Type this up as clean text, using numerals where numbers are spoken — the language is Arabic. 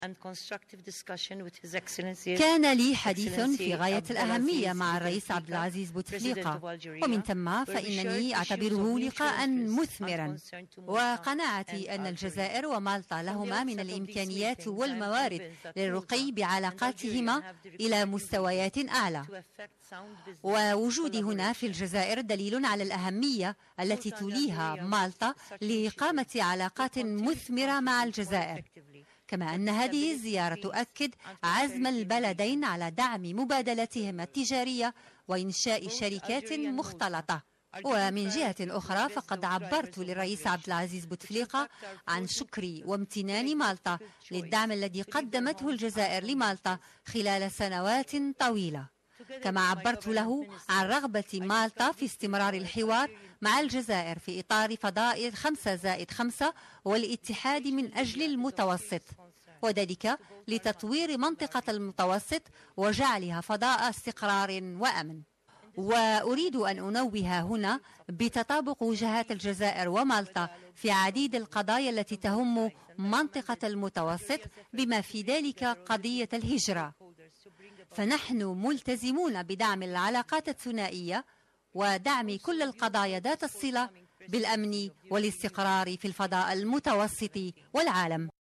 كان لي حديث في غاية الأهمية مع الرئيس عبد العزيز بوتفليقة، ومن ثم فإنني أعتبره لقاء مثمرا، وقناعتي أن الجزائر ومالطا لهما من الإمكانيات والموارد للرقي بعلاقاتهما إلى مستويات أعلى. ووجودي هنا في الجزائر دليل على الأهمية التي توليها مالطا لإقامة علاقات مثمرة مع الجزائر، كما أن هذه الزيارة تؤكد عزم البلدين على دعم مبادلتهما التجارية وإنشاء شركات مختلطة. ومن جهة أخرى فقد عبرت للرئيس عبد العزيز بوتفليقة عن شكري وامتنان مالطا للدعم الذي قدمته الجزائر لمالطا خلال سنوات طويلة، كما عبرت له عن رغبة مالطا في استمرار الحوار مع الجزائر في إطار فضاء 5+5 والاتحاد من أجل المتوسط، وذلك لتطوير منطقة المتوسط وجعلها فضاء استقرار وأمن. وأريد أن أنوه هنا بتطابق وجهات الجزائر ومالطا في عديد القضايا التي تهم منطقة المتوسط، بما في ذلك قضية الهجرة، فنحن ملتزمون بدعم العلاقات الثنائية ودعم كل القضايا ذات الصلة بالأمن والاستقرار في الفضاء المتوسط والعالم.